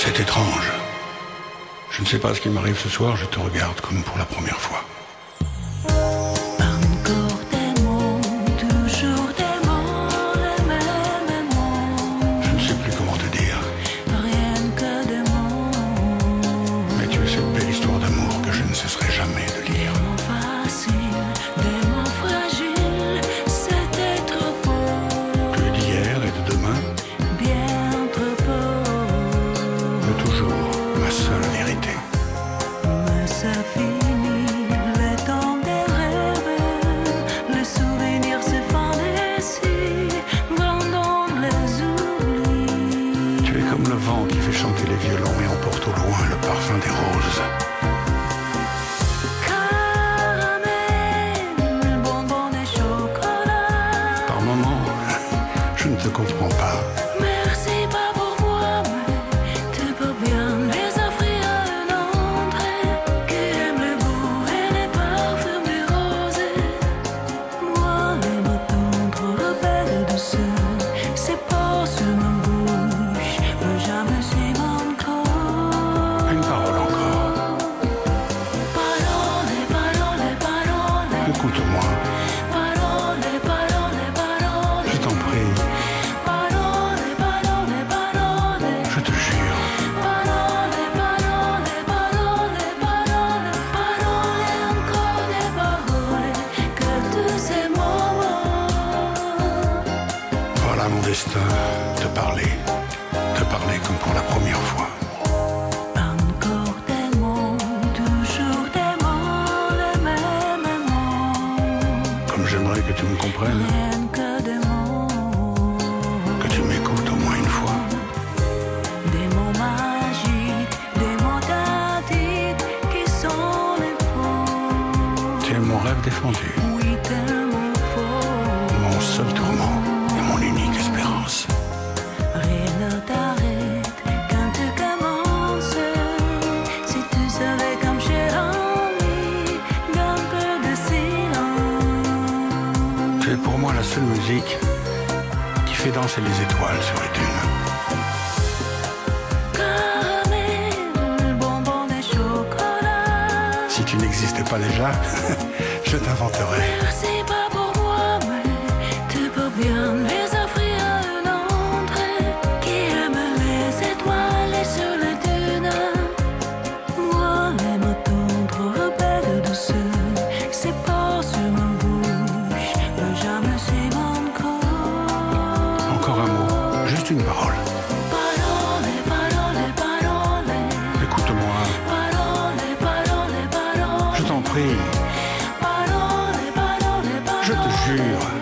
C'est étrange. Je ne sais pas ce qui m'arrive ce soir, je te regarde comme pour la première fois. Encore des mots, toujours des mots, les mêmes mots. Je ne sais plus comment te dire. Rien que des mots. Mais tu es cette belle histoire d'amour que je ne cesserai jamais de lire. Des mots faciles, des mots fragiles, c'était trop beau. Tu es d'hier et de demain, Bien trop beau. mais toujours ma seule vérité. Mais ça finit, le temps des rêves, les souvenirs se fantaisient, vendant les oublis. Tu es comme le vent qui fait chanter les violons et emporte au loin le parfum des roses. Caramel, bonbons et chocolat. Par moments, je ne te comprends pas. Merci pas pour moi, mais tu peux bien les offrir à un autre qui aime le goût et les parfums des roses. Moi, les mots trop rebelles de ceux, c'est pas sur ma bouche, mais jamais c'est mon corps. Une parole encore. Parole, parole, parole. Écoute-moi, Parole, parole, parole. je t'en prie, Parole, parole, parole. je te jure. Parole, parole, parole, parole. Parole et encore des paroles. Que tous ces mots. Voilà mon destin, te parler comme pour la première fois. Encore des mots, toujours des mots, les mêmes mots. Comme j'aimerais que tu me comprennes, Rien que des mots. que tu m'écoutes au moins une fois. Des mots magiques, des mots tactiques qui sont les faux. Tu es mon rêve défendu, Oui, tellement faux. mon seul tourment et mon unique espérance. Rien ne t'arrête quand tu commences. Si tu savais comme j'ai envie d'un peu de silence. Tu es pour moi la seule musique qui fait danser les étoiles sur les dunes. Caramel, bonbons et chocolat. Si tu n'existais pas déjà, je t'inventerai. Merci pas pour moi, mais tu peux bien les offrir à un autre qui aime les étoiles et sur les dunes. Moi, les mots trop rebelles de ceux, c'est pas sur ma bouche, mais jamais c'est mon corps. Encore un mot, juste une parole. Parole, parole, parole. Écoute-moi, Parole, parole, parole. je t'en prie, Parole, parole, parole. je te jure.